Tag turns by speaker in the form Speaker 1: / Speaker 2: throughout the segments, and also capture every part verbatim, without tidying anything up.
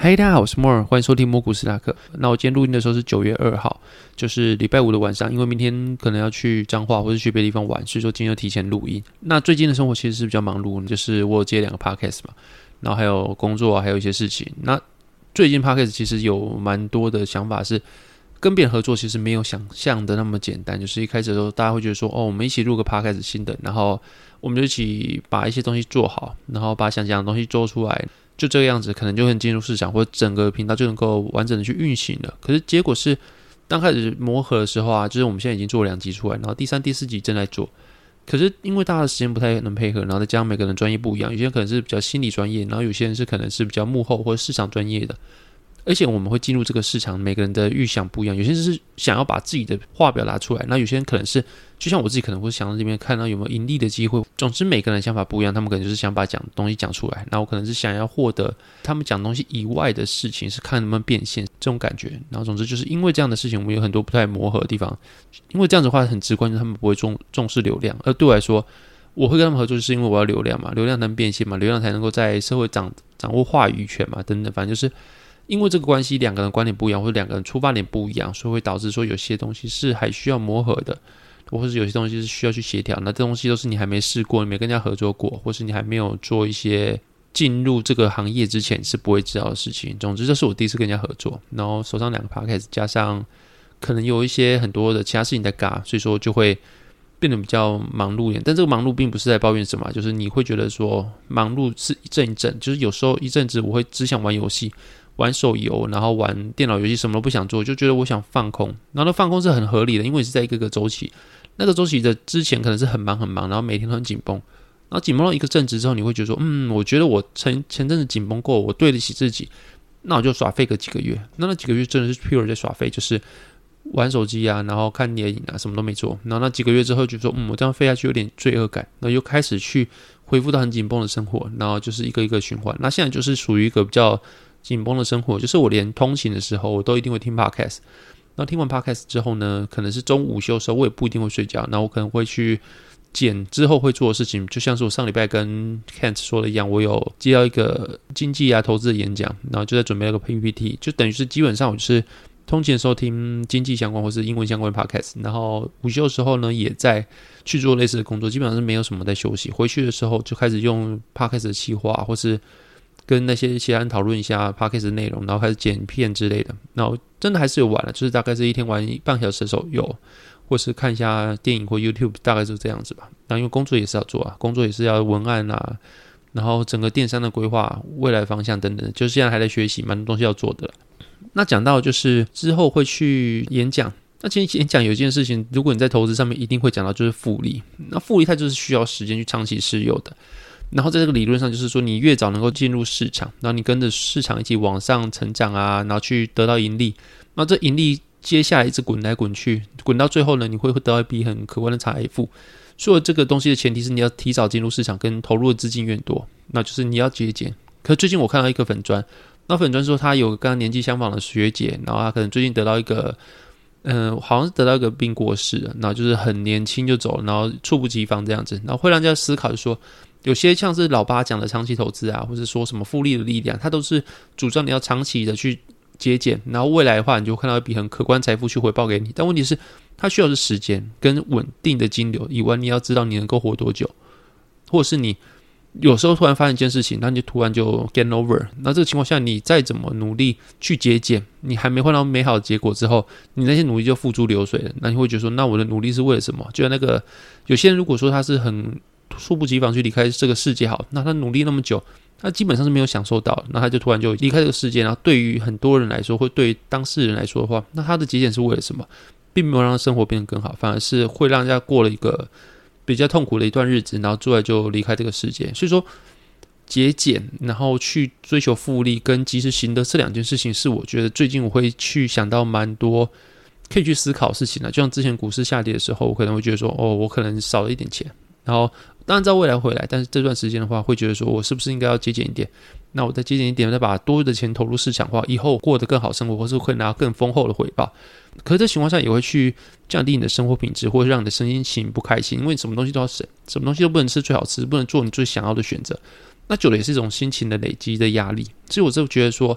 Speaker 1: 嗨，大家好，我是莫尔，欢迎收听摸股斯达克。那我今天录音的时候是九月二号，就是礼拜五的晚上，因为明天可能要去彰化或是去别的地方玩，所以说今天就提前录音。那最近的生活其实是比较忙碌，就是我有接两个 podcast 嘛，然后还有工作啊，还有一些事情。那最近 podcast 其实有蛮多的想法是跟别人合作，其实没有想象的那么简单。就是一开始的时候，大家会觉得说，哦，我们一起录个 podcast 新的，然后我们就一起把一些东西做好，然后把想讲的东西做出来。就这个样子，可能就能进入市场，或者整个频道就能够完整的去运行了。可是结果是，刚开始磨合的时候啊，就是我们现在已经做了两集出来，然后第三、第四集正在做。可是因为大家的时间不太能配合，然后再加上每个人专业不一样，有些人可能是比较心理专业，然后有些人是可能是比较幕后或者市场专业的。而且我们会进入这个市场，每个人的预想不一样，有些人是想要把自己的话表达出来，那有些人可能是就像我自己可能会想到这边看到有没有盈利的机会。总之每个人的想法不一样，他们可能就是想把讲东西讲出来，那我可能是想要获得他们讲东西以外的事情，是看能不能变现这种感觉。然后总之就是因为这样的事情，我们有很多不太磨合的地方。因为这样子的话很直观，就是他们不会重重视流量，而对我来说，我会跟他们合作，就是因为我要流量嘛，流量能变现嘛，流量才能够在社会掌掌握话语权嘛，等等，反正就是。因为这个关系，两个人观点不一样，或者两个人出发点不一样，所以会导致说有些东西是还需要磨合的，或者是有些东西是需要去协调。那这东西都是你还没试过，你没跟人家合作过，或是你还没有做一些进入这个行业之前是不会知道的事情。总之，这是我第一次跟人家合作，然后手上两个 podcast 加上可能有一些很多的其他事情在嘎，所以说就会变得比较忙碌一点。但这个忙碌并不是在抱怨什么，就是你会觉得说忙碌是一阵一阵，就是有时候一阵子我会只想玩游戏。玩手游，然后玩电脑游戏，什么都不想做，就觉得我想放空。然后那放空是很合理的，因为是在一个个周期。那个周期的之前可能是很忙很忙，然后每天都很紧绷。然后紧绷到一个正值之后，你会觉得说，嗯，我觉得我前前阵子紧绷过，我对得起自己，那我就耍废个几个月。那那几个月真的是 pure 在耍废，就是玩手机啊，然后看电影啊，什么都没做。然后那几个月之后，就说，嗯，我这样废下去有点罪恶感，然后又开始去恢复到很紧绷的生活，然后就是一个一个循环。那现在就是属于一个比较紧绷的生活，就是我连通勤的时候我都一定会听 podcast， 然后听完 podcast 之后呢，可能是中午午休的时候我也不一定会睡觉，然后我可能会去剪之后会做的事情，就像是我上礼拜跟 Kent 说的一样，我有接到一个经济啊投资的演讲，然后就在准备那个 P P T， 就等于是基本上我就是通勤的时候听经济相关或是英文相关的 podcast， 然后午休的时候呢也在去做类似的工作，基本上是没有什么在休息。回去的时候就开始用 podcast 的企划或是跟那些其他人讨论一下 podcast 的内容，然后开始剪片之类的。然后真的还是有玩了，就是大概是一天玩半小时的时候有，或是看一下电影或 YouTube， 大概是这样子吧。那因为工作也是要做啊，工作也是要文案啊，然后整个电商的规划、未来方向等等，就是现在还在学习，蛮多东西要做的。那讲到就是之后会去演讲。那其实演讲有一件事情，如果你在投资上面一定会讲到，就是复利。那复利它就是需要时间去长期持有的。然后在这个理论上就是说，你越早能够进入市场，然后你跟着市场一起往上成长啊，然后去得到盈利，那这盈利接下来一直滚来滚去，滚到最后呢，你会得到一笔很可观的财富。所以这个东西的前提是你要提早进入市场，跟投入的资金越多，那就是你要节俭。可是最近我看到一个粉专，那粉专说他有跟他年纪相仿的学姐，然后他可能最近得到一个嗯、呃，好像是得到一个病过世了，然后就是很年轻就走了，然后猝不及防这样子，然后会让人家思考，就说有些像是老爸讲的长期投资啊，或者说什么复利的力量，它都是主张你要长期的去节俭，然后未来的话你就看到一笔很可观财富去回报给你。但问题是它需要的是时间跟稳定的金流，以外你要知道你能够活多久，或者是你有时候突然发生一件事情，那你就突然就 get over， 那这个情况下你再怎么努力去节俭，你还没换到美好的结果之后，你那些努力就付诸流水了。那你会觉得说，那我的努力是为了什么？就像那个有些人如果说他是很猝不及防去离开这个世界，好，那他努力那么久，他基本上是没有享受到，那他就突然就离开这个世界。然后对于很多人来说，或对于当事人来说的话，那他的节俭是为了什么？并没有让生活变得更好，反而是会让人家过了一个比较痛苦的一段日子，然后最后就离开这个世界。所以说节俭，然后去追求复利跟及时行乐这两件事情，是我觉得最近我会去想到蛮多可以去思考的事情的。就像之前股市下跌的时候，我可能会觉得说，哦，我可能少了一点钱，然后当然在未来回来，但是这段时间的话，会觉得说我是不是应该要节俭一点？那我再节俭一点，再把多余的钱投入市场化，以后过得更好生活，或是会拿到更丰厚的回报。可是这情况下也会去降低你的生活品质，或者让你的身心情不开心，因为你什么东西都要省，什么东西都不能吃最好吃，不能做你最想要的选择。那久了也是一种心情的累积的压力。所以我就觉得说，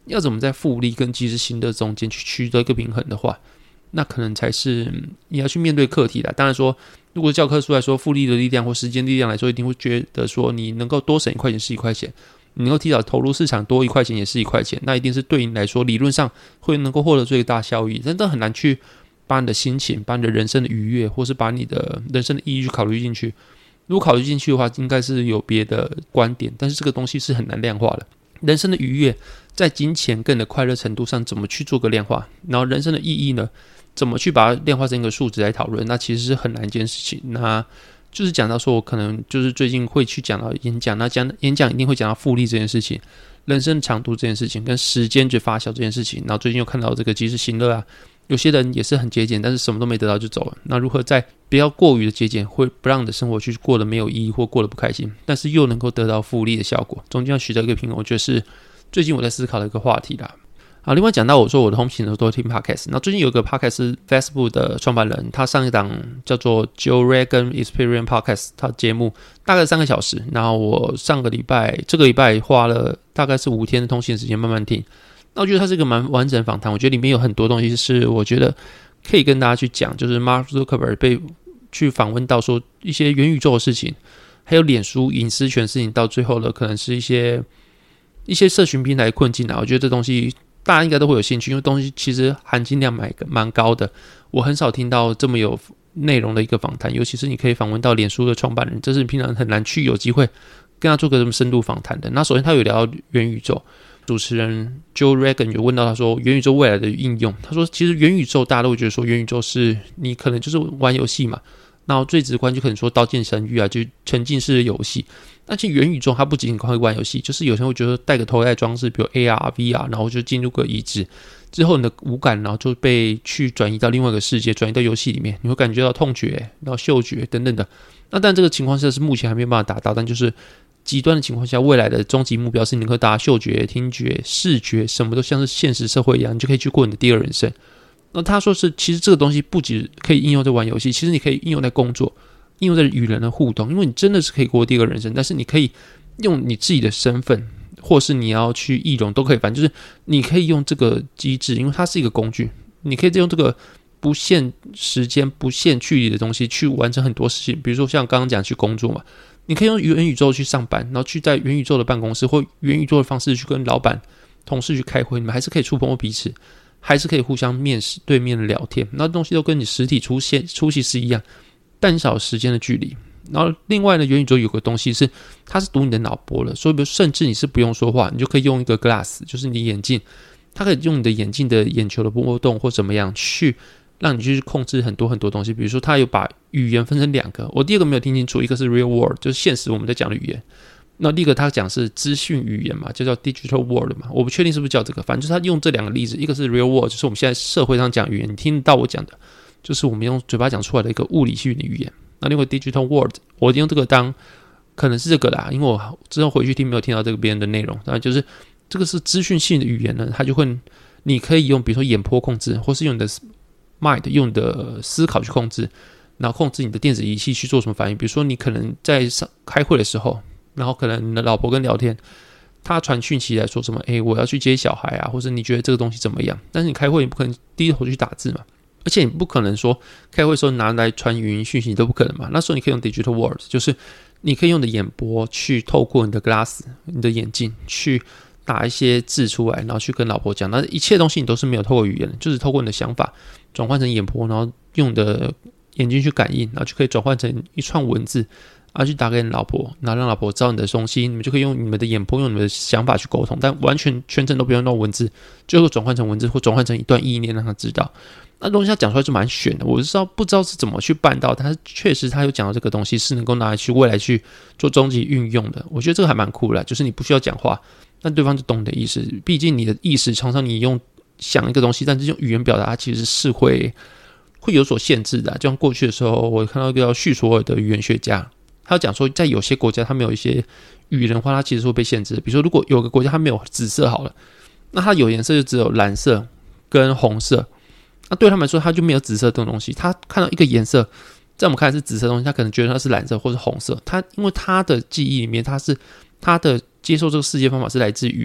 Speaker 1: 要怎么在复利跟及时行乐中间去取得一个平衡的话，那可能才是你要去面对课题的。当然说，如果教科书来说，复利的力量或时间力量来说，一定会觉得说你能够多省一块钱是一块钱，你能够提早投入市场多一块钱也是一块钱，那一定是对你来说理论上会能够获得最大效益。但这很难去把你的心情、把你的人生的愉悦，或是把你的人生的意义去考虑进去。如果考虑进去的话，应该是有别的观点，但是这个东西是很难量化的。人生的愉悦在金钱跟你的快乐程度上怎么去做个量化，然后人生的意义呢，怎么去把它量化成一个数值来讨论，那其实是很难一件事情。那就是讲到说，我可能就是最近会去讲到演讲，那讲演讲一定会讲到复利这件事情，人生长度这件事情，跟时间去发酵这件事情。然后最近又看到这个及时行乐啊，有些人也是很节俭，但是什么都没得到就走了。那如何在不要过于的节俭，会不让你的生活去过得没有意义或过得不开心，但是又能够得到复利的效果，中间要取得一个平衡，我觉得是最近我在思考的一个话题啦。好，另外讲到我说我的通勤的时候都会听 podcast， 那最近有一个 podcast 是 Facebook 的创办人，他上一档叫做 Joe Rogan Experience Podcast， 他节目大概三个小时，然后我上个礼拜这个礼拜花了大概是五天的通勤时间慢慢听，那我觉得它是一个蛮完整的访谈，我觉得里面有很多东西是我觉得可以跟大家去讲，就是 Mark Zuckerberg 被去访问到说一些元宇宙的事情，还有脸书隐私权的事情，到最后的可能是一些一些社群平台的困境啊，我觉得这东西大家应该都会有兴趣，因为东西其实含金量蛮蛮高的。我很少听到这么有内容的一个访谈，尤其是你可以访问到脸书的创办人，这是平常很难去有机会跟他做个这么深度访谈的。那首先他有聊到元宇宙，主持人 Joe Rogan 有问到他说元宇宙未来的应用，他说其实元宇宙大家都会觉得说元宇宙是你可能就是玩游戏嘛，然后最直观就可能说刀剑神域啊，就是沉浸式的游戏。但其实元宇宙它不仅仅会玩游戏，就是有些人会觉得戴个头戴装置，比如 A R、V R， 然后就进入个移植之后，你的五感然后就被去转移到另外一个世界，转移到游戏里面，你会感觉到痛觉，然后嗅觉等等的。那但这个情况下是目前还没有办法达到，但就是极端的情况下，未来的终极目标是你能够达到嗅觉、听觉、视觉，什么都像是现实社会一样，你就可以去过你的第二人生。那他说是，其实这个东西不仅可以应用在玩游戏，其实你可以应用在工作，应用在与人的互动，因为你真的是可以过第二个人生，但是你可以用你自己的身份，或是你要去易容都可以，反正就是你可以用这个机制，因为它是一个工具，你可以用这个不限时间、不限距离的东西去完成很多事情。比如说像刚刚讲去工作嘛，你可以用元宇宙去上班，然后去在元宇宙的办公室或元宇宙的方式去跟老板、同事去开会，你们还是可以触碰过彼此，还是可以互相面试、对面的聊天，那东西都跟你实体出现出席是一样，但少时间的距离。然后另外呢，元宇宙有个东西是它是读你的脑波了，所以甚至你是不用说话，你就可以用一个 glass， 就是你的眼镜，它可以用你的眼镜的眼球的波动或怎么样去让你去控制很多很多东西。比如说它有把语言分成两个，我第二个没有听清楚，一个是 real world， 就是现实我们在讲的语言，那第一个他讲是资讯语言嘛，就叫 digital world 嘛，我不确定是不是叫这个，反正就是他用这两个例子，一个是 real world， 就是我们现在社会上讲语言，你听得到我讲的，就是我们用嘴巴讲出来的一个物理性的语言。那另外 digital world， 我用这个当可能是这个啦，因为我之后回去听没有听到这个别人的内容，当然就是这个是资讯性的语言呢，它就会你可以用比如说眼波控制，或是用你的 mind 用你的思考去控制，然后控制你的电子仪器去做什么反应。比如说你可能在开会的时候，然后可能你的老婆跟聊天，他传讯息来说什么，诶，我要去接小孩啊，或者你觉得这个东西怎么样？但是你开会你不可能低头去打字嘛，而且你不可能说开会的时候拿来传语音讯息，你都不可能嘛。那时候你可以用 digital words， 就是你可以用你的眼波去透过你的 glass， 你的眼镜去打一些字出来，然后去跟老婆讲。那一切东西你都是没有透过语言的，就是透过你的想法转换成眼波，然后用你的眼睛去感应，然后就可以转换成一串文字。啊，去打给你老婆，然后让老婆知道你的东西，你们就可以用你们的眼波，用你们的想法去沟通，但完全全程都不用用文字，最后转换成文字或转换成一段意念让他知道。那东西他讲出来就蛮玄的，我知道不知道是怎么去办到，但是确实他有讲到这个东西是能够拿来去未来去做终极运用的，我觉得这个还蛮酷的啦，就是你不需要讲话，但对方就懂你的意思。毕竟你的意识常常你用想一个东西，但是用语言表达其实是会会有所限制的。就像过去的时候，我看到一个叫叙索尔的语言学家。他讲说，在有些国家，他没有一些语言的话，它其实会被限制的。比如说，如果有个国家它没有紫色好了，那它有颜色就只有蓝色跟红色。那对他们来说，它就没有紫色这种东西。他看到一个颜色，在我们看来是紫色的东西，他可能觉得它是蓝色或是红色。他因为他的记忆里面，他是他的接受这个世界方法是来自语言。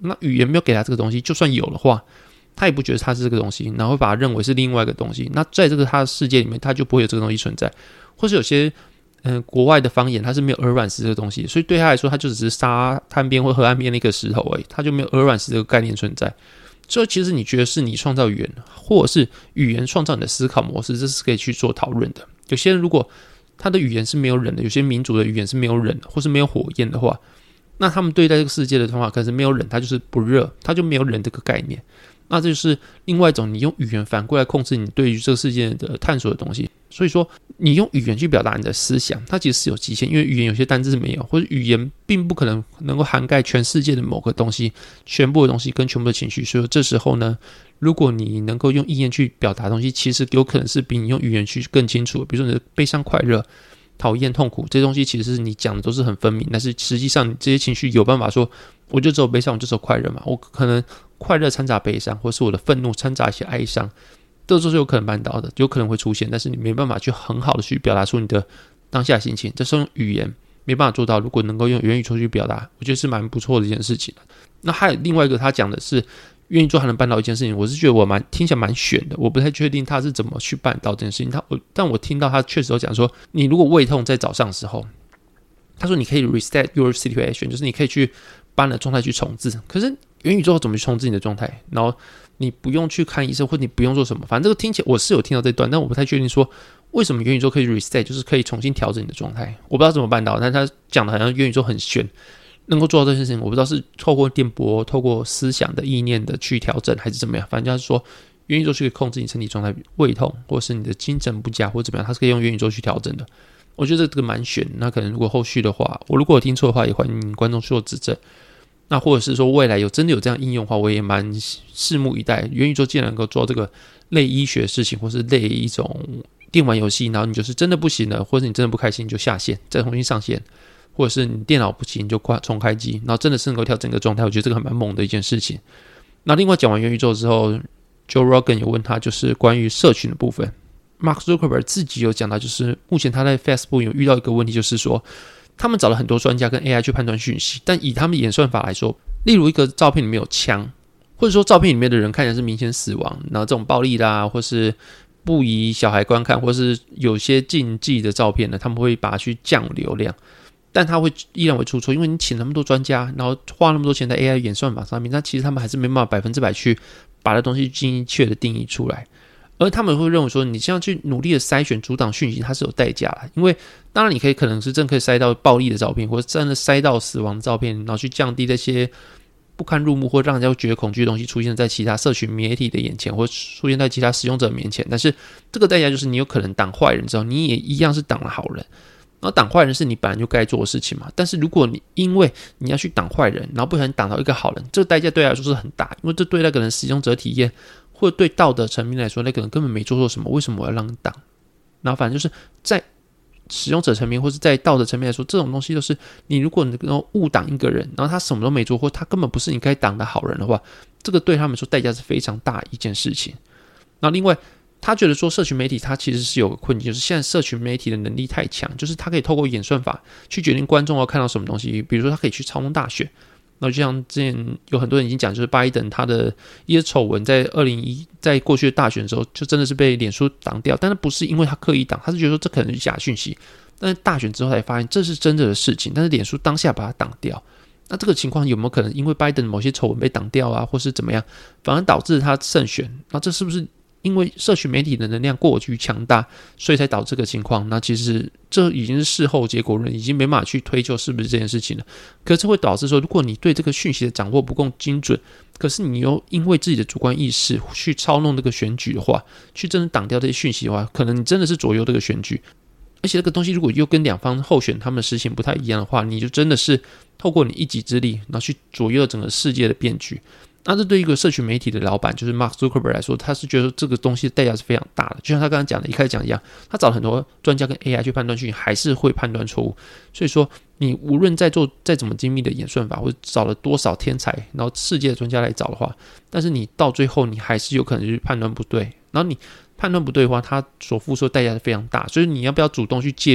Speaker 1: 那语言没有给他这个东西，就算有的话，他也不觉得它是这个东西，然后会把它认为是另外一个东西。那在这个他的世界里面，他就不会有这个东西存在。或是有些嗯、呃、国外的方言，它是没有鹅卵石这个东西，所以对他来说，他就只是沙滩边或河岸边的一个石头而已，他就没有鹅卵石这个概念存在。所以其实你觉得是你创造语言，或者是语言创造你的思考模式，这是可以去做讨论的。有些人如果他的语言是没有人的，有些民族的语言是没有人的，或是没有火焰的话，那他们对待这个世界的方法可能是没有人，他就是不热，他就没有人这个概念。那这就是另外一种你用语言反过来控制你对于这个世界的探索的东西。所以说你用语言去表达你的思想，它其实是有极限，因为语言有些单字是没有，或者语言并不可能能够涵盖全世界的某个东西，全部的东西跟全部的情绪。所以这时候呢，如果你能够用意念去表达的东西，其实有可能是比你用语言去更清楚。比如说你的悲伤、快乐、讨厌、痛苦，这些东西其实是你讲的都是很分明，但是实际上你这些情绪有办法说我就只有悲伤，我就只有快乐嘛？我可能快乐掺杂悲伤，或是我的愤怒掺杂一些哀伤，这都是有可能办到的，有可能会出现，但是你没办法去很好的去表达出你的当下心情，这是用语言没办法做到。如果能够用元宇宙去表达，我觉得是蛮不错的一件事情。那还有另外一个他讲的是元宇宙还能办到一件事情，我是觉得我蛮听起来蛮悬的，我不太确定他是怎么去办到这件事情。他我但我听到他确实有讲说，你如果胃痛在早上的时候，他说你可以 reset your situation， 就是你可以去把你的状态去重置。可是元宇宙怎么去重置你的状态？然后你不用去看医生，或你不用做什么，反正这个听起来我是有听到这段，但我不太确定说为什么元宇宙可以 reset， 就是可以重新调整你的状态。我不知道怎么办到，但他讲的好像元宇宙很玄，能够做到这件事情，我不知道是透过电波、透过思想的意念的去调整，还是怎么样。反正就是说，元宇宙是可以控制你身体状态、胃痛，或是你的精神不佳，或者怎么样，它是可以用元宇宙去调整的。我觉得这个蛮玄。那可能如果后续的话，我如果有听错的话，也欢迎观众去做指正。那或者是说未来有真的有这样应用的话，我也蛮拭目以待。元宇宙既然能够做这个类医学的事情，或是类一种电玩游戏，然后你就是真的不行了，或者你真的不开心就下线，再重新上线，或者是你电脑不行就重开机，然后真的是能够调整个状态，我觉得这个还蛮猛的一件事情。那另外讲完元宇宙之后 ，Joe Rogan 有问他就是关于社群的部分。Mark Zuckerberg 自己有讲到，就是目前他在 Facebook 有遇到一个问题，就是说他们找了很多专家跟 A I 去判断讯息，但以他们演算法来说，例如一个照片里面有枪，或者说照片里面的人看起来是明显死亡，然后这种暴力啦，或是不宜小孩观看，或是有些禁忌的照片呢，他们会把它去降流量，但他会依然会出错，因为你请那么多专家，然后花那么多钱在 A I 演算法上面，那其实他们还是没办法百分之百去把这东西精确的定义出来。而他们会认为说，你这样去努力的筛选阻挡讯息，它是有代价的。因为当然你可以可能是真可以筛到暴力的照片，或者真的筛到死亡的照片，然后去降低这些不堪入目或让人家觉得恐惧的东西出现在其他社群媒体的眼前，或出现在其他使用者面前。但是这个代价就是你有可能挡坏人之后，你也一样是挡了好人。然后挡坏人是你本来就该做的事情嘛。但是如果你因为你要去挡坏人，然后不小心挡到一个好人，这个代价对他来说是很大，因为这对那个人使用者体验，或者对道德层面来说，那个人根本没做错什么，为什么我要让你挡？然后反正就是在使用者层面或是在道德层面来说，这种东西都是你如果能够误挡一个人，然后他什么都没做，或他根本不是你该挡的好人的话，这个对他们说代价是非常大的一件事情。然后另外他觉得说社群媒体它其实是有个困境，就是现在社群媒体的能力太强，就是它可以透过演算法去决定观众要看到什么东西，比如说它可以去操弄大选。那就像之前有很多人已经讲，就是拜登他的一些丑闻在二零一在过去的大选的时候，就真的是被脸书挡掉，但是不是因为他刻意挡，他是觉得说这可能是假讯息，但是大选之后才发现这是真正的事情，但是脸书当下把它挡掉。那这个情况有没有可能因为拜登某些丑闻被挡掉啊，或是怎么样，反而导致他胜选？那这是不是因为社群媒体的能量过于强大，所以才导致这个情况？那其实这已经是事后结果论，已经没办法去推究是不是这件事情了。可是会导致说，如果你对这个讯息的掌握不够精准，可是你又因为自己的主观意识去操弄这个选举的话，去真的挡掉这些讯息的话，可能你真的是左右这个选举。而且这个东西如果又跟两方候选他们的实情不太一样的话，你就真的是透过你一己之力，然后去左右整个世界的变局。那这对一个社群媒体的老板，就是 Mark Zuckerberg 来说，他是觉得这个东西的代价是非常大的。就像他刚刚讲的，一开始讲一样，他找了很多专家跟 A I 去判断讯息，还是会判断错误。所以说，你无论在做再怎么精密的演算法，或者找了多少天才，然后世界的专家来找的话，但是你到最后你还是有可能去判断不对。然后你判断不对的话，他所付出的代价是非常大。所以你要不要主动去介入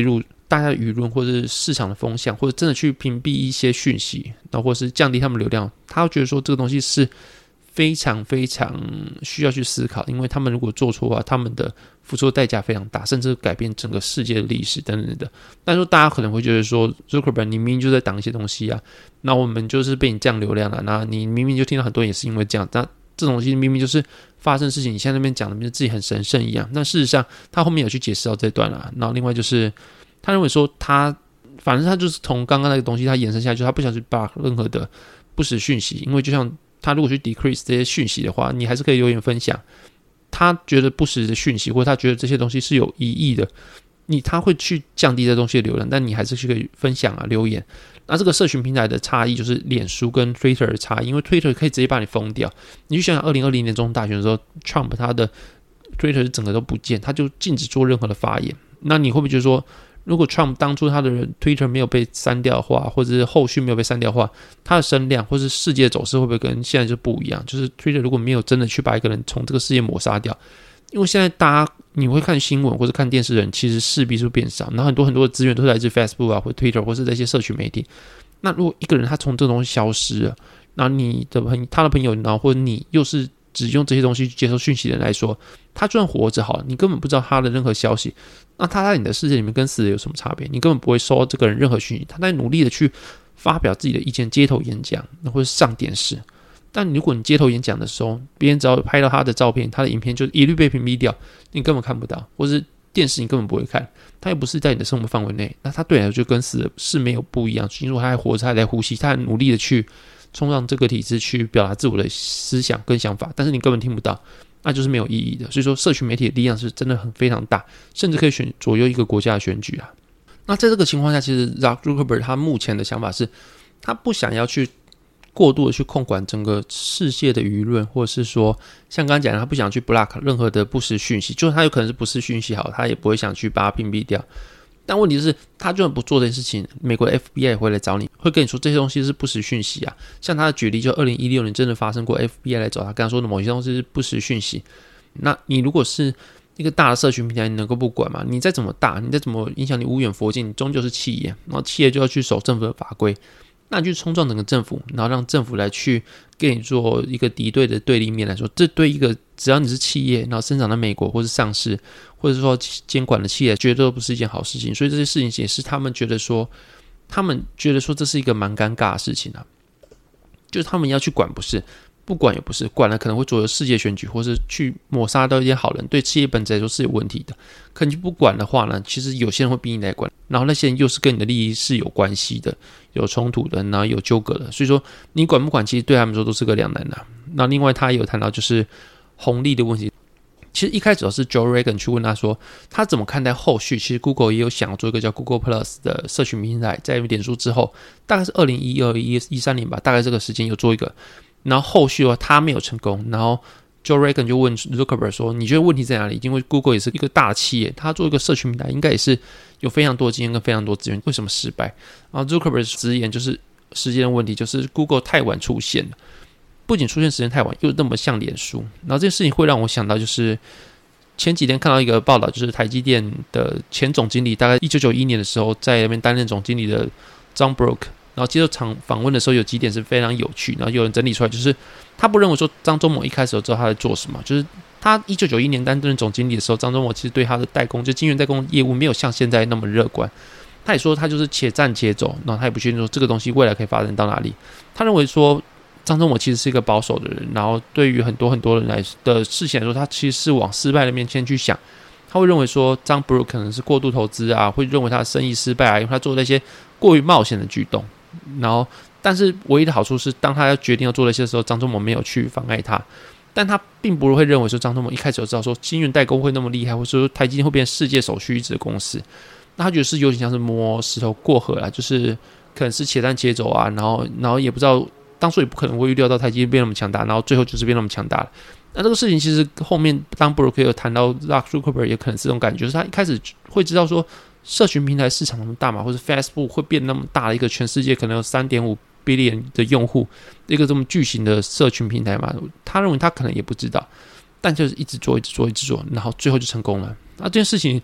Speaker 1: 大家的舆论或者是市场的风向，或者真的去屏蔽一些讯息，然后或是降低他们流量，他会觉得说这个东西是非常非常需要去思考，因为他们如果做错的话，他们的付出的代价非常大，甚至改变整个世界的历史等等的。但是大家可能会觉得说 Zuckerberg 你明明就在挡一些东西啊，那我们就是被你降流量了，那你明明就听到很多也是因为这样，那这种东西明明就是发生事情，你现在那边讲的自己很神圣一样。那事实上他后面有去解释到这段啦。然后另外就是他认为说他反正他就是从刚刚那个东西他延伸下来，就是他不想去把任何的不实讯息，因为就像他如果去 decrease 这些讯息的话，你还是可以留言分享他觉得不实的讯息，或者他觉得这些东西是有疑义的，你他会去降低这东西的流量，但你还是去可以分享啊留言。那这个社群平台的差异就是脸书跟 Twitter 的差异，因为 Twitter 可以直接把你封掉。你去想想二零二零年总统大选的时候 Trump 他的 Twitter 整个都不见，他就禁止做任何的发言。那你会不会觉得说，如果 Trump 当初他的 Twitter 没有被删掉的话，或者是后续没有被删掉的话，他的声量或是世界走势会不会跟现在就不一样？就是 Twitter 如果没有真的去把一个人从这个世界抹杀掉，因为现在大家你会看新闻或者看电视的人其实势必是变少，然后很多很多的资源都是来自 Facebook 啊或 Twitter 或是这些社群媒体。那如果一个人他从这种东西消失了，然后你的朋他的朋友，然后或者你又是只用这些东西去接受讯息的人来说，他就算活着好了，你根本不知道他的任何消息，那他在你的世界里面跟死人有什么差别？你根本不会收到这个人任何讯息，他在努力的去发表自己的意见，街头演讲或者上电视。但如果你街头演讲的时候，别人只要拍到他的照片，他的影片就一律被屏蔽掉，你根本看不到，或是电视你根本不会看，他也不是在你的生活范围内，那他对你来说就跟死了是没有不一样。因为他还活着，他还在呼吸，他很努力的去冲上这个体制，去表达自我的思想跟想法，但是你根本听不到，那就是没有意义的。所以说社群媒体的力量是真的很非常大，甚至可以选左右一个国家的选举啊。那在这个情况下，其实 Zuckerberg 他目前的想法是，他不想要去过度的去控管整个世界的舆论，或者是说像刚刚讲的，他不想去 block 任何的不实讯息，就算他有可能是不实讯息好，他也不会想去把它屏蔽掉。但问题是，他就算不做这件事情，美国的 F B I 也会来找你，会跟你说这些东西是不实讯息啊。像他的举例，就二零一六年真的发生过 F B I 来找他，跟他说的某些东西是不实讯息。那你如果是一个大的社群平台，你能够不管吗？你再怎么大，你再怎么影响你无远弗届，你终究是企业，然后企业就要去守政府的法规。那你去冲撞整个政府，然后让政府来去给你做一个敌对的对立面来说，这对一个只要你是企业，然后生长在美国或是上市，或者说监管的企业，绝对都不是一件好事情。所以这些事情也是他们觉得说，他们觉得说这是一个蛮尴尬的事情啊，就是他们要去管不是，不管也不是，管了可能会左右世界选举，或是去抹杀到一些好人，对企业本质来说是有问题的。可你不管的话呢，其实有些人会逼你来管，然后那些人又是跟你的利益是有关系的，有冲突的，然后有纠葛的，所以说你管不管，其实对他们说都是个两难啊。那另外他也有谈到就是红利的问题。其实一开始是 Joe Rogan 去问他说，他怎么看待后续？其实 Google 也有想做一个叫 Google Plus 的社群平台，在脸书之后，大概是二零一二、一三年吧，大概这个时间有做一个。然后后续的话，他没有成功。然后 Joe Rogan 就问 Zuckerberg 说：“你觉得问题在哪里？因为 Google 也是一个大的企业，他做一个社群平台，应该也是有非常多的经验跟非常多资源，为什么失败？”然后 Zuckerberg 直言就是时间的问题，就是 Google 太晚出现了，不仅出现时间太晚，又那么像脸书。然后这件事情会让我想到，就是前几天看到一个报道，就是台积电的前总经理，大概一九九一年的时候，在那边担任总经理的 John Brook。然后接受场访问的时候，有几点是非常有趣，然后有人整理出来，就是他不认为说张忠谋一开始就知道他在做什么，就是他一九九一年担任总经理的时候，张忠谋其实对他的代工，就晶圆代工业务没有像现在那么乐观。他也说他就是且战且走，然后他也不确定说这个东西未来可以发展到哪里。他认为说张忠谋其实是一个保守的人，然后对于很多很多人来的事情来说，他其实是往失败的面前去想。他会认为说张 Brook 可能是过度投资啊，会认为他的生意失败啊，因为他做那些过于冒险的举动。然后，但是唯一的好处是，当他要决定要做那些的时候，张忠谋没有去妨碍他。但他并不会认为说张忠谋一开始就知道说晶圆代工会那么厉害，或者说台积电会变成世界首屈一指的公司。那他觉得是有点像是摸石头过河啦，就是可能是且战且走啊，然后然后也不知道当初也不可能会预料到台积电变那么强大，然后最后就是变那么强大了。那这个事情其实后面当 Brook 有谈到 Zuckerberg 也可能是这种感觉，就是他一开始会知道说社群平台市场那么大嘛，或者 Facebook 会变那么大的一个全世界可能有 三点五 billion 的用户，一个这么巨型的社群平台嘛，他认为他可能也不知道，但就是一直做一直做一直做，然后最后就成功了。那这件事情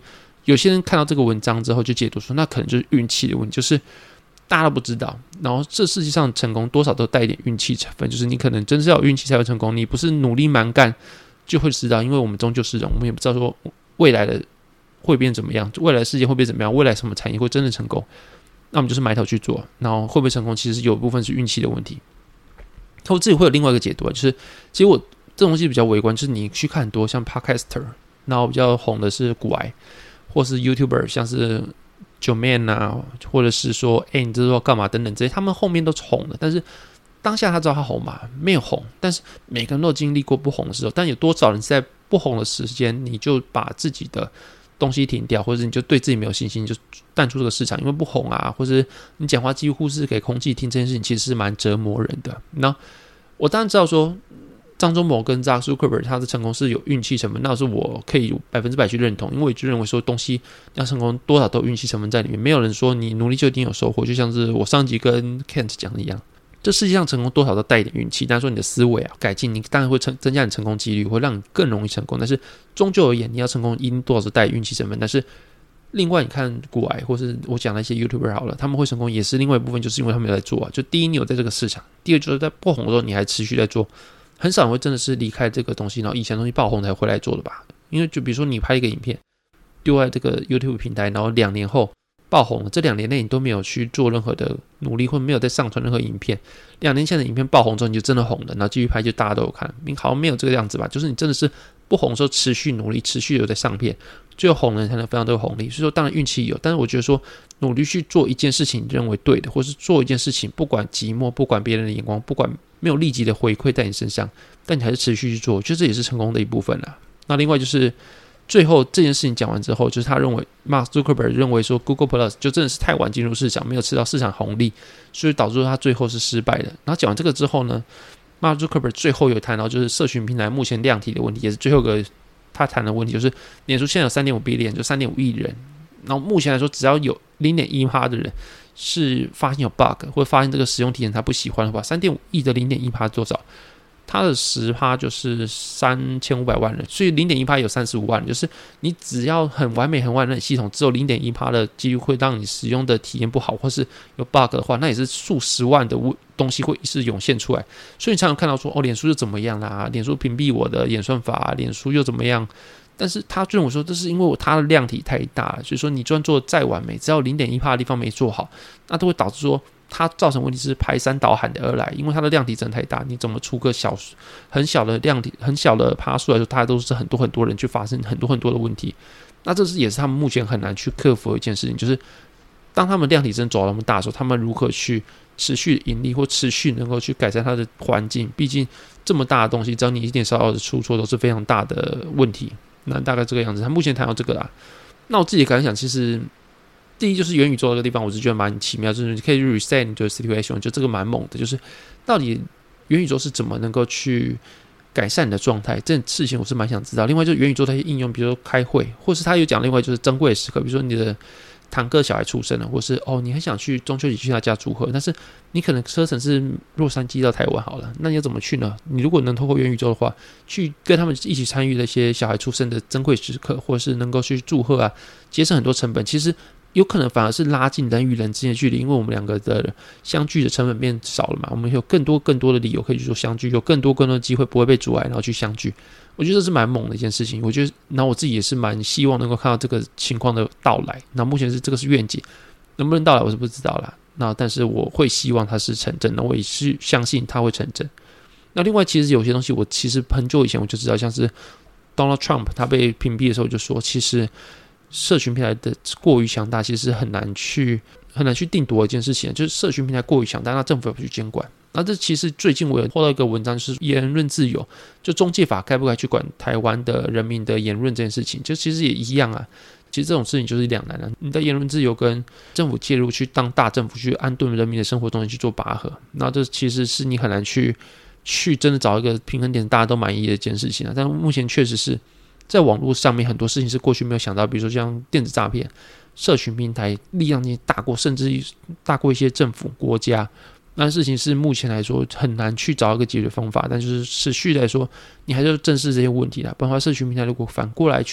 Speaker 1: 有些人看到这个文章之后就解读说，那可能就是运气的问题，就是大家都不知道。然后这世界上成功多少都带一点运气成分，就是你可能真是要有运气才会成功，你不是努力蛮干就会知道，因为我们终究是人，我们也不知道说未来的会变怎么样，未来的世界会变怎么样，未来什么产业会真的成功，那我们就是埋头去做，然后会不会成功，其实有部分是运气的问题。我自己会有另外一个解读，就是其实我这东西比较微观，就是你去看很多像 Podcaster， 然后比较红的是股癌，或是 YouTuber， 像是Joeman 啊，或者是说哎、欸、你这是要干嘛等等这些，他们后面都是红的，但是当下他知道他红嘛？没有红，但是每个人都有经历过不红的时候，但有多少人在不红的时间，你就把自己的东西停掉，或者你就对自己没有信心，就淡出这个市场，因为不红啊，或者你讲话几乎是给空气听，这件事情其实是蛮折磨人的。那我当然知道说张忠谋跟 Mark Zuckerberg 他的成功是有运气成分，那是我可以百分之百去认同，因为我就认为说东西要成功多少都有运气成分在里面，没有人说你努力就一定有收获，就像是我上集跟 Kent 讲的一样。这世界上成功多少都带一点运气，但是说你的思维啊改进，你当然会增增加你成功几率，会让你更容易成功。但是终究而言，你要成功一定多少是带运气成分。但是另外你看股癌，或是我讲那些 YouTuber 好了，他们会成功也是另外一部分，就是因为他们有在做啊。就第一，你有在这个市场；第二，就是在不红的时候你还持续在做。很少人会真的是离开这个东西，然后以前东西爆红才回来做的吧？因为就比如说你拍一个影片丢在这个 YouTube 平台，然后两年后爆红了，这两年内你都没有去做任何的努力，或没有在上传任何影片，两年前的影片爆红之后你就真的红了，然后继续拍就大家都有看，你好像没有这个样子吧？就是你真的是不红的时候持续努力，持续有在上片，最后红了才能分享这个红利。所以说当然运气有，但是我觉得说努力去做一件事情你认为对的，或是做一件事情不管寂寞，不管别人的眼光，不管没有立即的回馈在你身上，但你还是持续去做，我觉得这也是成功的一部分啦。那另外就是最后这件事情讲完之后，就是他认为 Mark Zuckerberg 认为说 Google Plus 就真的是太晚进入市场，没有吃到市场红利，所以导致他最后是失败的。然后讲完这个之后呢， Mark Zuckerberg 最后有谈到就是社群平台目前量体的问题，也是最后一个他谈的问题，就是脸书现在有 三点五 billion 就 三点五亿人，然后目前来说只要有 零点一 的人是发现有 bug 或者发现这个使用体验他不喜欢的话， 三点五亿的 零点一 多少？它的 百分之十 就是三千五百万人，所以 零点一 有三十五万人，就是你只要很完美很完美的系统，只有 零点一 的几率会让你使用的体验不好或是有 bug 的话，那也是数十万的东西会一次涌现出来。所以你常常看到说哦，脸书又怎么样啦，脸书屏蔽我的演算法，脸书又怎么样，但是他认为说这是因为它的量体太大了，所以说你就算做的再完美，只要 零点一 的地方没做好，那都会导致说它造成问题是排山倒海的而来，因为它的量体真的太大，你怎么出个小很小的量体很小的趴数来说，它都是很多很多人去发生很多很多的问题。那这是也是他们目前很难去克服的一件事情，就是当他们量体真的走到那么大的时候，他们如何去持续盈利或持续能够去改善它的环境，毕竟这么大的东西只要你一点稍稍的出错都是非常大的问题。那大概这个样子，他目前谈到这个啦。那我自己感想，其实第一就是元宇宙这个地方，我是觉得蛮奇妙，就是你可以 reset 你的 situation， 就这个蛮猛的，就是到底元宇宙是怎么能够去改善你的状态，这件事情我是蛮想知道。另外就是元宇宙的一些应用，比如说开会，或是他有讲另外就是珍贵的时刻，比如说你的堂哥小孩出生了，或是哦你很想去中秋节去他家祝贺，但是你可能车程是洛杉矶到台湾好了，那你要怎么去呢？你如果能透过元宇宙的话，去跟他们一起参与那些小孩出生的珍贵时刻，或者是能够去祝贺啊，节省很多成本，其实有可能反而是拉近人与人之间的距离，因为我们两个的相聚的成本变少了嘛，我们有更多更多的理由可以去做相聚，有更多更多的机会不会被阻碍，然后去相聚。我觉得这是蛮猛的一件事情。我觉得，然后我自己也是蛮希望能够看到这个情况的到来。那目前是这个是愿景，能不能到来我是不知道啦。那但是我会希望它是成真的，我也是相信它会成真。那另外，其实有些东西我其实很久以前我就知道，像是 Donald Trump 他被屏蔽的时候就说，其实社群平台的过于强大，其实很难去很难去定夺一件事情，就是社群平台过于强大，那政府要去监管。那这其实最近我有看到一个文章，就是言论自由，就中介法该不该去管台湾的人民的言论这件事情，就其实也一样啊。其实这种事情就是两难了，你的言论自由跟政府介入去当大政府去安顿人民的生活中间去做拔河，那这其实是你很难去去真的找一个平衡点大家都满意的一件事情啊。但目前确实是在网络上面很多事情是过去没有想到，比如说像电子诈骗，社群平台力量大过，甚至大过一些政府国家。那事情是目前来说很难去找一个解决方法，但就是持续来说，你还是要正视这些问题啦。不然的话，社群平台如果反过来去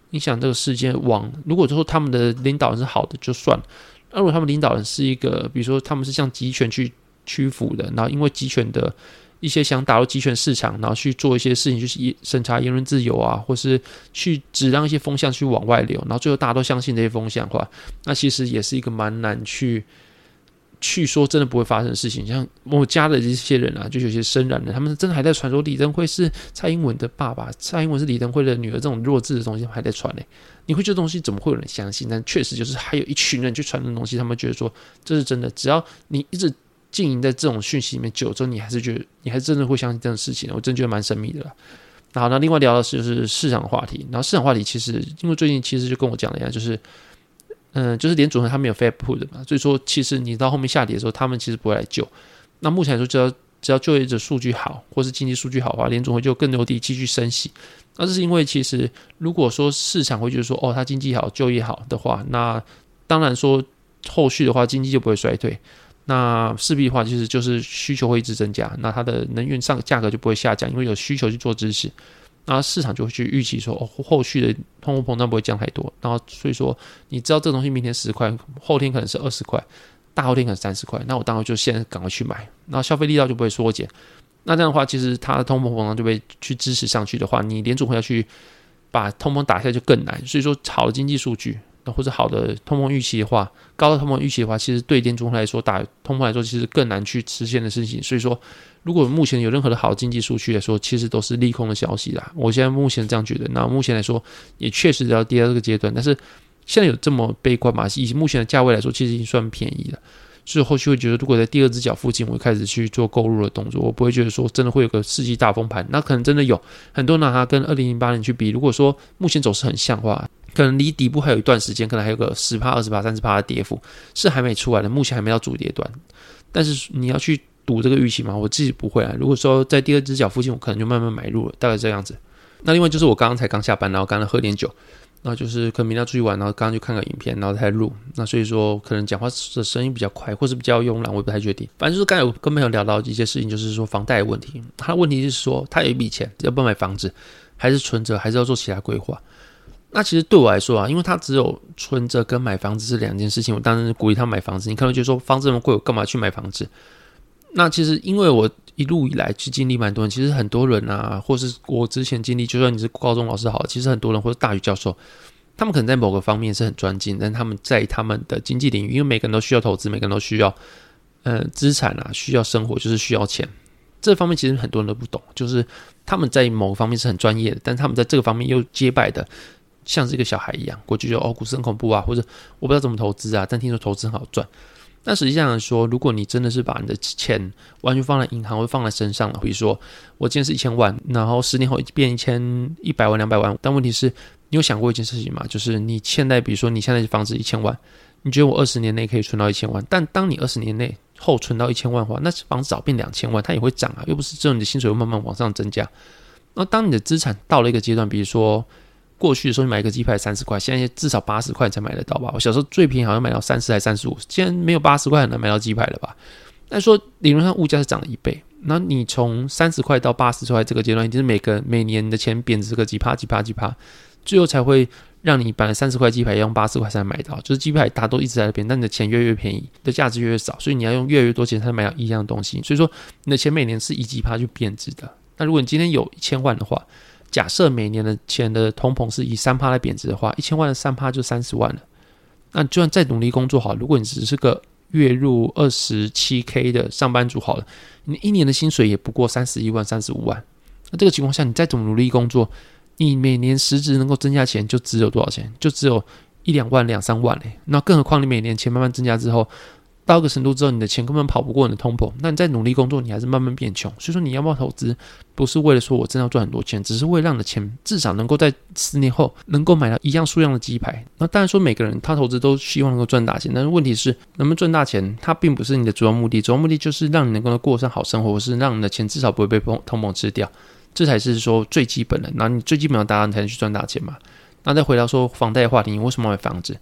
Speaker 1: 影响这个世界往，如果说他们的领导人是好的就算了，那如果他们领导人是一个，比如说他们是向集权去屈服的，然后因为集权的一些想打入集权市场，然后去做一些事情，就是审查言论自由啊，或是去只让一些风向去往外流，然后最后大家都相信这些风向的话，那其实也是一个蛮难去去说真的不会发生的事情。像我家的这些人啊，就有些深蓝人，他们真的还在传说李登辉是蔡英文的爸爸，蔡英文是李登辉的女儿，这种弱智的东西还在传呢、欸。你会觉得东西怎么会有人相信？但确实就是还有一群人去传这种东西，他们觉得说这是真的。只要你一直经营在这种讯息里面久之后，你还是觉得你还是真的会相信这种事情。我真的觉得蛮神秘的啦。然后呢，另外聊的是就是市场话题。然后市场话题其实因为最近其实就跟我讲了一样，就是嗯，就是联准会他没有 Fed put 嘛，所以说其实你到后面下跌的时候，他们其实不会来救。那目前来说，只要只要就业者数据好，或是经济数据好的话，联准会就更有底继续升息。那这是因为其实如果说市场会觉得说哦，它经济好、就业好的话，那当然说后续的话经济就不会衰退。那势必的话，其实就是需求会一直增加，那它的能源上价格就不会下降，因为有需求去做支持，然后市场就会去预期说，哦，后续的通货膨胀不会降太多，然后所以说你知道这个东西明天十块，后天可能是二十块，大后天可能三十块，那我当然就现在赶快去买，然后消费力道就不会缩减，那这样的话，其实它的通货膨胀就被去支持上去的话，你联准会要去把通膨打下来就更难，所以说好的经济数据。或者好的通膨预期的话，高的通膨预期的话，其实对联准会来说，打通膨来说，其实更难去实现的事情。所以说，如果目前有任何的好的经济数据来说，其实都是利空的消息啦。我现在目前这样觉得。那目前来说，也确实要跌到这个阶段，但是现在有这么悲观嘛？以目前的价位来说，其实已经算便宜了。所以后续会觉得，如果在第二只脚附近，我会开始去做购入的动作，我不会觉得说真的会有个世纪大崩盘。那可能真的有很多拿它跟二零零八年去比，如果说目前走势很像的话，可能离底部还有一段时间，可能还有个 百分之十、百分之二十、百分之三十 的跌幅是还没出来的，目前还没到主跌段。但是你要去赌这个预期吗？我自己不会啊。如果说在第二只脚附近，我可能就慢慢买入了，大概这样子。那另外就是我刚刚才刚下班，然后刚刚喝点酒，然后就是可能明天出去玩，然后刚刚就看个影片，然后才录。那所以说可能讲话的声音比较快，或是比较慵懒，我也不太确定。反正就是刚才有跟朋友聊到一些事情，就是说房贷的问题。他的问题是说，他有一笔钱，要不要买房子，还是存着，还是要做其他规划？那其实对我来说啊，因为他只有存着跟买房子是两件事情，我当然鼓励他买房子。你可能觉得说房子那么贵，我干嘛去买房子？那其实因为我一路以来去经历蛮多人，其实很多人啊，或是我之前经历，就算你是高中老师好了，其实很多人或是大学教授，他们可能在某个方面是很专精，但他们在他们的经济领域，因为每个人都需要投资，每个人都需要呃资产啊，需要生活，就是需要钱。这方面其实很多人都不懂，就是他们在某个方面是很专业的，但他们在这个方面又结拜的。像是一个小孩一样，过去就哦股市很恐怖啊，或者我不知道怎么投资啊，但听说投资很好赚。但实际上来说，如果你真的是把你的钱完全放在银行或放在身上了，比如说我今天是一千万，然后十年后变一千一百万、两百万，但问题是，你有想过一件事情吗？就是你现在，比如说你现在的房子一千万，你觉得我二十年内可以存到一千万，但当你二十年内后存到一千万的话，那房子早变两千万，它也会涨啊，又不是只有你的薪水会慢慢往上增加。那当你的资产到了一个阶段，比如说。过去的时候，你买一个鸡排三十块，现在至少八十块才买得到吧？我小时候最便宜好像买到三十还三十五，现在没有八十块很难买到鸡排了吧？但说理论上物价是涨了一倍，那你从三十块到八十块这个阶段，一定是每个每年的钱贬值个几趴几趴几趴，最后才会让你本来三十块鸡排要用八十块才能买到，就是鸡排大家都一直在那边，但你的钱越来越便宜，你的价值越来越少，所以你要用越来越多钱才能买到一样的东西，所以说你的钱每年是以几趴去贬值的。那如果你今天有一千万的话，假设每年的钱的通膨是以 百分之三 来贬值的话，一千万的 百分之三 就三十万了。那就算再努力工作好，如果你只是个月入 二十七K 的上班族好了，你一年的薪水也不过三十一万、三十五万。那这个情况下，你再怎么努力工作，你每年实质能够增加钱就只有多少钱？就只有一两万、两三万嘞。那更何况你每年钱慢慢增加之后，到一个程度之后，你的钱根本跑不过你的通膨，那你再努力工作，你还是慢慢变穷。所以说，你要不要投资，不是为了说我真的要赚很多钱，只是为了让你的钱至少能够在十年后能够买到一样数量的鸡排。那当然说，每个人他投资都希望能够赚大钱，但是问题是，能不能赚大钱，它并不是你的主要目的。主要目的就是让你能够过上好生活，或是让你的钱至少不会被通膨吃掉，这才是说最基本的。那你最基本的达到，你才能去赚大钱嘛。那再回到说房贷的话题，你为什么买房子？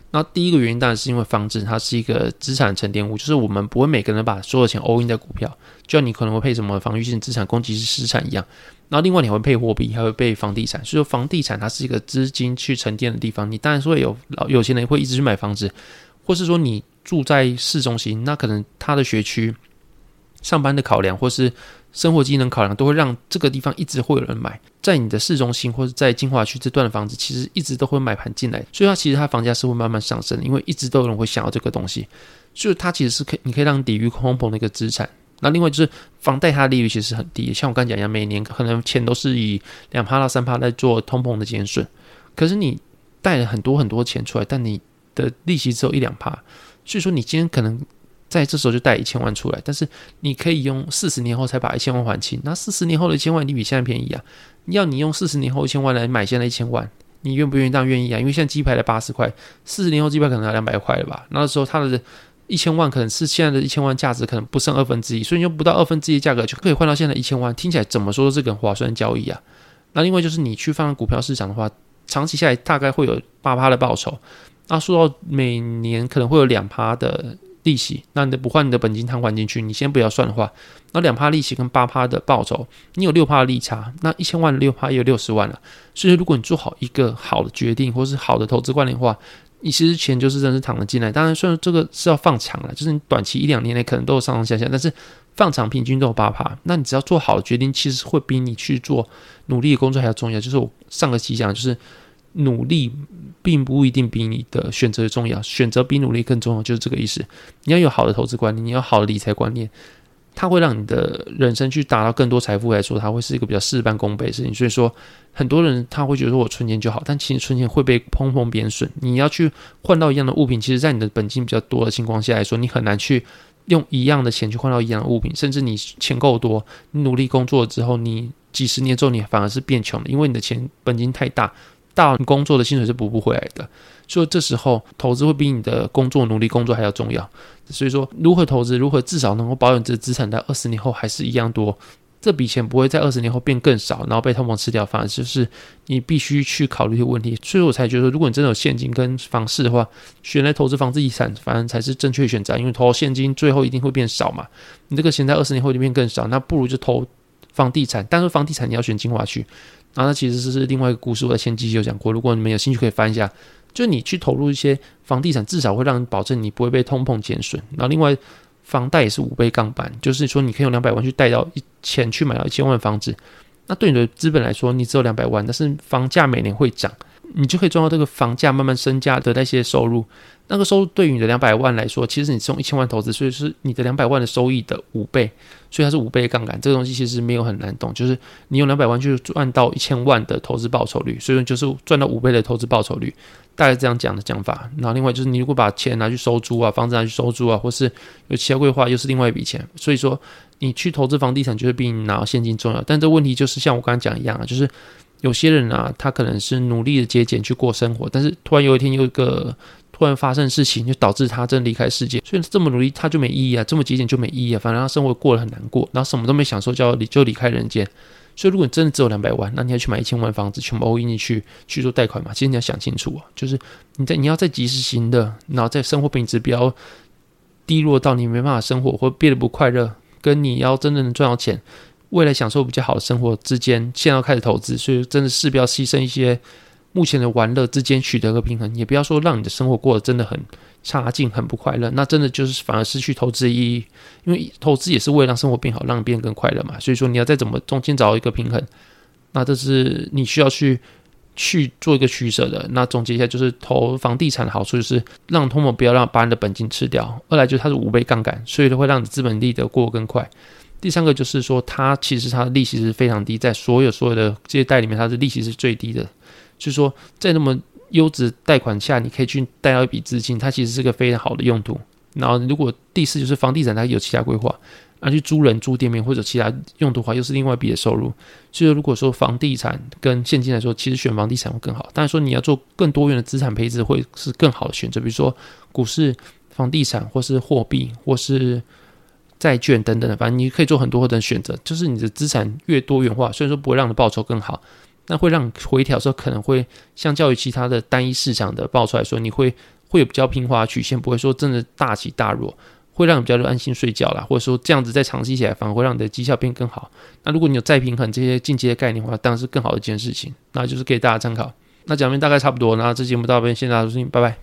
Speaker 1: 那第一个原因当然是因为房子它是一个资产沉淀物，就是我们不会每个人把所有钱 all in 在股票，就像你可能会配什么防御性资产、攻击式资产一样。然后另外你还会配货币，还会配房地产，所以说房地产它是一个资金去沉淀的地方。你当然说有有钱人会一直去买房子，或是说你住在市中心，那可能他的学区、上班的考量或是生活机能考量都会让这个地方一直会有人买。在你的市中心或者在精华区这段的房子其实一直都会买盘进来，所以它其实它房价是会慢慢上升的，因为一直都有人会想要这个东西，所以它其实是可以你可以让抵御通膨的一个资产。那另外就是房贷它的利率其实很低，像我刚才讲一样，每年可能钱都是以 百分之二 到 百分之三 在做通膨的减损，可是你贷了很多很多钱出来，但你的利息只有 百分之一到两， 所以说你今天可能在这时候就贷一千万出来，但是你可以用四十年后才把一千万还清，那四十年后的一千万你比现在便宜啊，要你用四十年后一千万来买现在一千万，你愿不愿意？当然愿意啊，因为现在鸡排的八十块，四十年后鸡排可能要两百块了吧，那时候它的一千万可能是现在的一千万价值可能不剩二分之一，所以你用不到二分之一的价格就可以换到现在的一千万，听起来怎么说都是个很划算的交易啊。那另外就是你去放股票市场的话，长期下来大概会有 百分之八 的报酬，那说到每年可能会有 百分之二 的利息，那你的不换你的本金摊还进去，你先不要算的话，那 百分之二 利息跟 百分之八 的报酬，你有 百分之六 的利差，那一千万的 百分之六 也有六十万了。所以如果你做好一个好的决定或是好的投资观念的话，你其实钱就是真的是躺了进来。当然虽然这个是要放长了，就是你短期一两年内可能都有上上下下，但是放长平均都有 百分之八， 那你只要做好的决定其实会比你去做努力的工作还要重要。就是我上个期讲，就是努力并不一定比你的选择重要，选择比努力更重要，就是这个意思。你要有好的投资观念，你要好的理财观念，它会让你的人生去达到更多财富来说，它会是一个比较事半功倍的事情。所以说很多人他会觉得说我存钱就好，但其实存钱会被通膨贬损，你要去换到一样的物品，其实在你的本金比较多的情况下来说，你很难去用一样的钱去换到一样的物品，甚至你钱够多，你努力工作之后，你几十年之后你反而是变穷的，因为你的钱本金太大，大你工作的薪水是补不回来的。所以这时候投资会比你的工作努力工作还要重要。所以说如何投资，如何至少能够保有你的资产在二十年后还是一样多，这笔钱不会在二十年后变更少，然后被通膨吃掉，反而就是你必须去考虑的问题。所以我才觉得如果你真的有现金跟房市的话，选来投资房地产反而才是正确选择，因为投现金最后一定会变少嘛，你这个钱在二十年后就变更少，那不如就投房地产。但是房地产你要选精华区，然后那其实是另外一个故事，我在前几集有讲过，如果你们有兴趣可以翻一下，就你去投入一些房地产，至少会让你保证你不会被通膨减损。然后另外房贷也是五倍杠杆，就是说你可以用两百万去贷到钱去买到一千万的房子，那对你的资本来说你只有两百万，但是房价每年会涨，你就可以赚到这个房价慢慢增加的那些收入。那个收入对于你的两百万来说，其实你是用一千万投资，所以是你的两百万的收益的五倍，所以它是五倍的杠杆。这个东西其实没有很难懂，就是你用两百万去赚到一千万的投资报酬率，所以就是赚到五倍的投资报酬率，大概这样讲的讲法。然后另外就是你如果把钱拿去收租啊，房子拿去收租啊，或是有其他规划，又是另外一笔钱。所以说你去投资房地产就是比你拿到现金重要。但这问题就是像我刚才讲一样啊，就是有些人啊，他可能是努力的节俭去过生活，但是突然有一天有一个突然发生的事情，就导致他真的离开世界。所以这么努力他就没意义啊，这么节俭就没意义啊，反正他生活过得很难过，然后什么都没享受就就离开人间。所以如果你真的只有两百万，那你要去买一千万房子，全部 all in 进去去做贷款嘛？其实你要想清楚啊，就是你在你要在及时行乐，然后在生活品质不要低落到你没办法生活或变得不快乐，跟你要真的能赚到钱，未来享受比较好的生活之间，现在要开始投资，所以真的是不要牺牲一些目前的玩乐之间取得个平衡，也不要说让你的生活过得真的很差劲很不快乐，那真的就是反而失去投资的意义。因为投资也是为了让生活变好，让你变得更快乐嘛，所以说你要再怎么中间找到一个平衡，那这是你需要去去做一个取舍的。那总结一下，就是投房地产的好处就是让通膨不要让把你的本金吃掉，二来就是它是五倍杠杆，所以会让你资本利得过得更快。第三个就是说它其实它的利息是非常低，在所有所有的借贷里面它的利息是最低的，就是说在那么优质贷款下你可以去贷到一笔资金，它其实是个非常好的用途。然后如果第四就是房地产它有其他规划，那去租人租店面或者其他用途的话又是另外一笔的收入。所以如果说房地产跟现金来说，其实选房地产会更好，当然说你要做更多元的资产配置会是更好的选择，比如说股市、房地产或是货币或是债券等等的，反正你可以做很多的选择，就是你的资产越多元化，虽然说不会让你的报酬更好，但会让你回调的时候可能会相较于其他的单一市场的报酬来说，你会会有比较平滑的曲线，不会说真的大起大落，会让你比较安心睡觉啦，或者说这样子再长期起来反而会让你的绩效变更好。那如果你有再平衡这些进阶的概念的话，当然是更好的一件事情，那就是给大家参考。那讲面大概差不多，那这节目到这边，谢谢大家收听，拜拜。